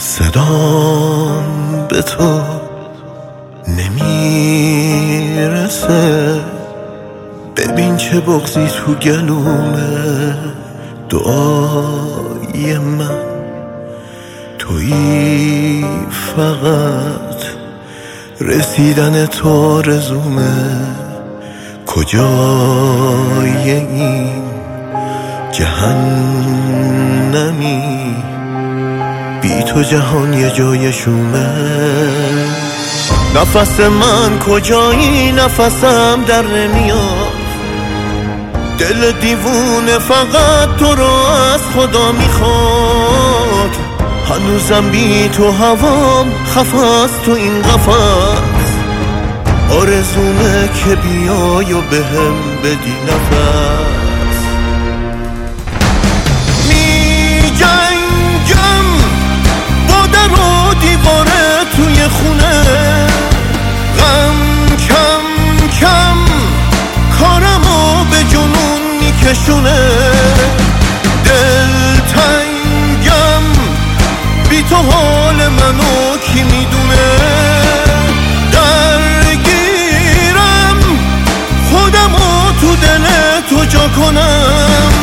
صدام به تو نمیرسه، ببین چه بغضی تو گلومه. دعای من تویی، فقط رسیدن تو آرزومه. کجای این جهنمی، بی تو جهان یه جای شومه. نفس من کجایی، نفسم در نمیاد. دل دیوونه فقط تو رو از خدا میخواد. هنوزم بی تو هوام خفاست تو این قفس. آرزومه که بیای و بهم بدی نفس. می جنگم با در و دیواره توی خونه، غم کم کم کارمو به جنون میکشونه. دل تنگم بی تو حال منو کی میدونه. درگیرم خودمو تو دل تو جا کنم.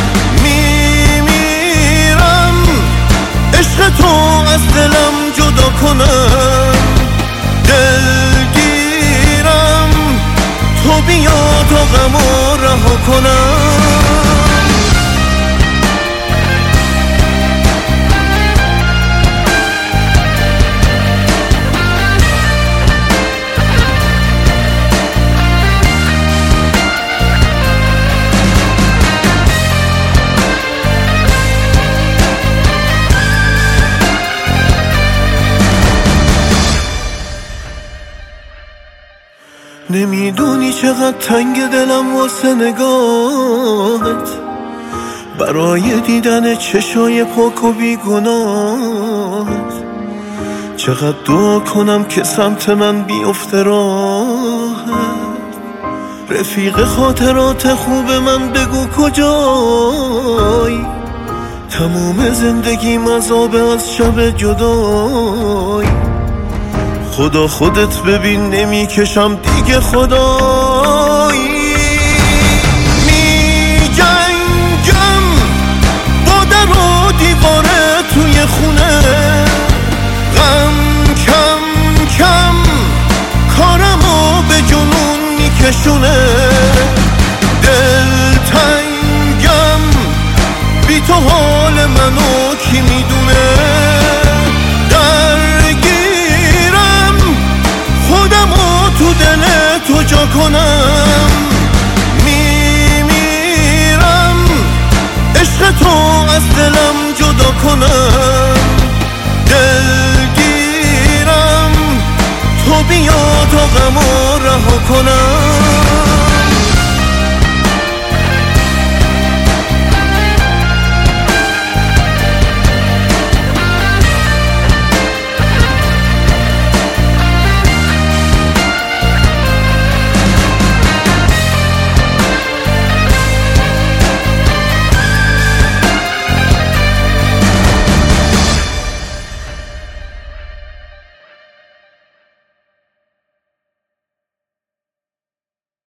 میمیرم عشق تو از دلم جدا کنم. دلگیرم تو بیا تا غمو رها کنم. نمیدونی چقدر تنگ دلم واسه نگاهت، برای دیدن چشای پاک و بیگناهت. چقدر دعا کنم که سمت من بیفته راهت. رفیق خاطرات خوب من بگو کجایی. تموم زندگیم عذاب از شب جدایی. خدا خودت ببین نمیکشم دیگه خدایی. می جنگم با در و دیواره توی خونه، غم کم کم کارمو به جنون میکشونه. دل تنگم بی تو حال منو کی میدونه. تو دل تو جا کنم. میمیرم عشق تو از دلم جدا کنم. دلگیرم تو بیا تا غمو رها کنم.